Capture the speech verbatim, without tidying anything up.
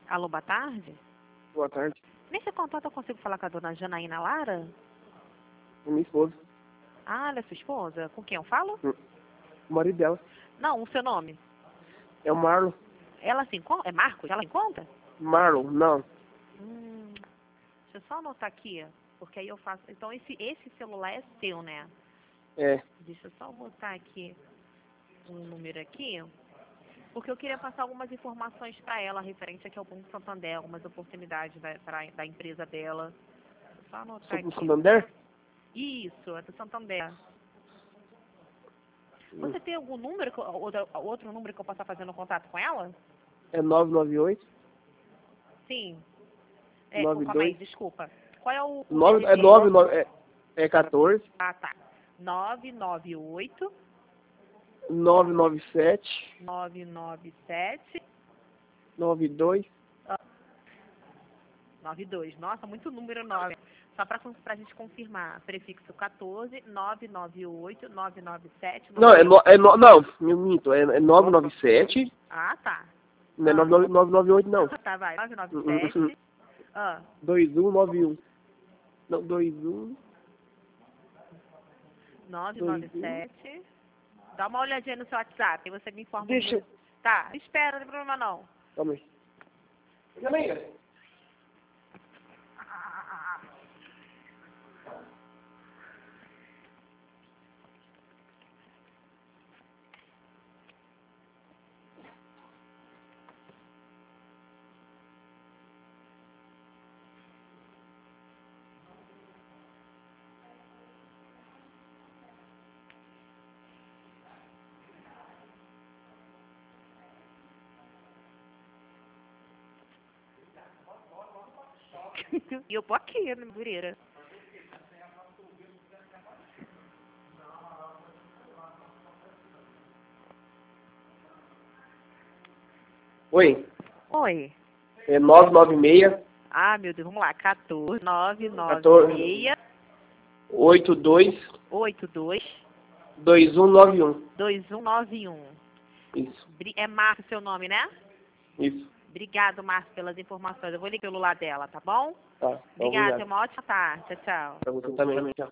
Alô, boa tarde. Boa tarde. Nesse contato eu consigo falar com a dona Janaína Lara? É minha esposa. Ah, ela é sua esposa? Com quem eu falo? Hum. O marido dela. Não, o seu nome. É o Marlon. Ela se encontra? É Marcos? Ela se encontra? Marlon, não. Hum, deixa eu só anotar aqui, porque aí eu faço... Então esse, esse celular é seu, né? É. Deixa eu só botar aqui um número aqui, porque eu queria passar algumas informações para ela referente aqui ao Banco Santander, algumas oportunidades da, pra, da empresa dela. Deixa eu só anotar Sou do aqui. Santander? Isso, é do Santander. Você tem algum número, que eu- outro, outro número que eu possa fazer no contato com ela? É nove nove oito, Sim. É, nove calma aí, dois. desculpa. Qual é o, o nove, é D D D? nove nove, é, é quatorze, Ah, tá. nove nove oito, nove nove sete, nove nove sete, nove dois. nove dois. Nossa, muito número nove. Só para a gente confirmar. Prefixo quatorze, nove nove oito, nove nove sete. Não, é, no, é no, não, me minto, é, é nove nove sete, Ah, tá. não é Ah. nove nove oito não. Tá, vai. nove nove sete. Ah, dois um nove um. Não, dois um. nove dois nove um. sete. Dá uma olhadinha no seu WhatsApp e você me informa. Deixa eu... Tá, espera, não tem problema não. Calma aí. Janaína. E eu tô aqui, né, Bureira? Oi. Oi. É nove nove seis. Ah, meu Deus, vamos lá. quatorze, nove nove quatorze. seis, oito dois. oito dois, dois um nove um. dois um nove um. Isso. É Márcio seu nome, né? Isso. Obrigado, Márcio, pelas informações. Eu vou ligar pelo celular dela, tá bom? Tá. Obrigada, Obrigado. tenha uma ótima tarde. Tchau, tchau. Pra você também. Tchau.